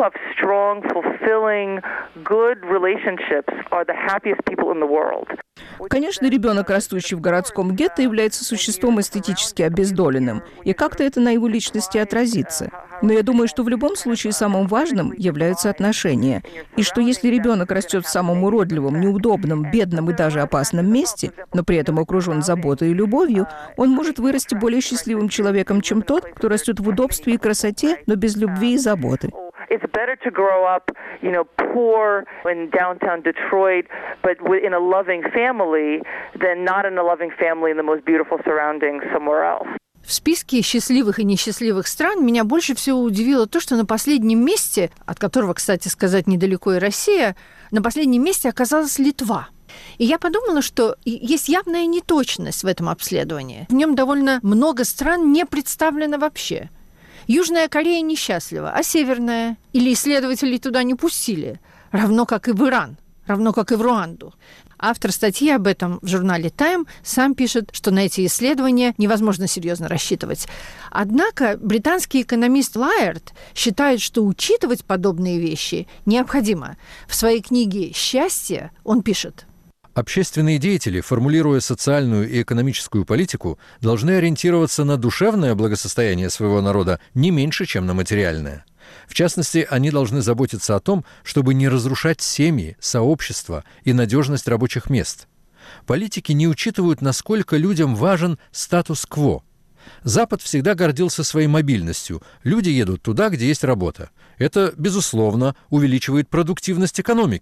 Конечно, ребенок, растущий в городском гетто, является существом эстетически обездоленным, и как-то это на его личности отразится. Но я думаю, что в любом случае самым важным являются отношения, и что если ребенок растет в самом уродливом, неудобном, бедном и даже опасном месте, но при этом окружен заботой и любовью, он может вырасти более счастливым человеком, чем тот, кто растет в удобстве и красоте, но без любви и заботы. It's better to grow up, you know, poor in downtown Detroit, but in a loving family, than not in a loving family in the most beautiful surroundings somewhere else. В списке счастливых и несчастливых стран меня больше всего удивило то, что на последнем месте, от которого, кстати сказать, недалеко и Россия, на последнем месте оказалась Литва. И я подумала, что есть явная неточность в этом обследовании. В нем довольно много стран не представлено вообще. Южная Корея несчастлива, а Северная? Или исследователей туда не пустили? Равно как и в Иран, равно как и в Руанду. Автор статьи об этом в журнале Time сам пишет, что на эти исследования невозможно серьезно рассчитывать. Однако британский экономист Лайерд считает, что учитывать подобные вещи необходимо. В своей книге «Счастье» он пишет: общественные деятели, формулируя социальную и экономическую политику, должны ориентироваться на душевное благосостояние своего народа не меньше, чем на материальное. В частности, они должны заботиться о том, чтобы не разрушать семьи, сообщества и надежность рабочих мест. Политики не учитывают, насколько людям важен статус-кво. Запад всегда гордился своей мобильностью. Люди едут туда, где есть работа. Это, безусловно, увеличивает продуктивность экономики.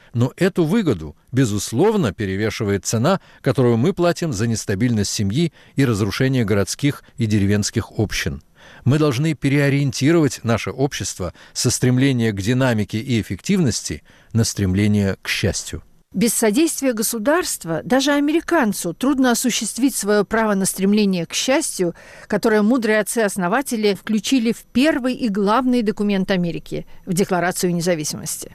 Но эту выгоду, безусловно, перевешивает цена, которую мы платим за нестабильность семьи и разрушение городских и деревенских общин. Мы должны переориентировать наше общество со стремления к динамике и эффективности на стремление к счастью. Без содействия государства даже американцу трудно осуществить свое право на стремление к счастью, которое мудрые отцы-основатели включили в первый и главный документ Америки – в Декларацию независимости.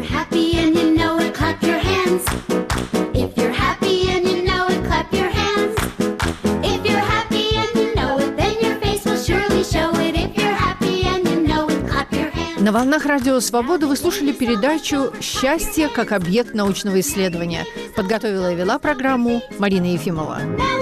На волнах Радио Свобода вы слушали передачу «Счастье как объект научного исследования». Подготовила и вела программу Марина Ефимова.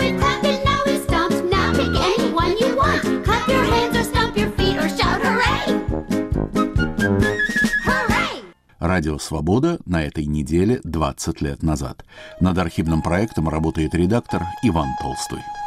Радио «Свобода» на этой неделе двадцать лет назад. Над архивным проектом работает редактор Иван Толстой.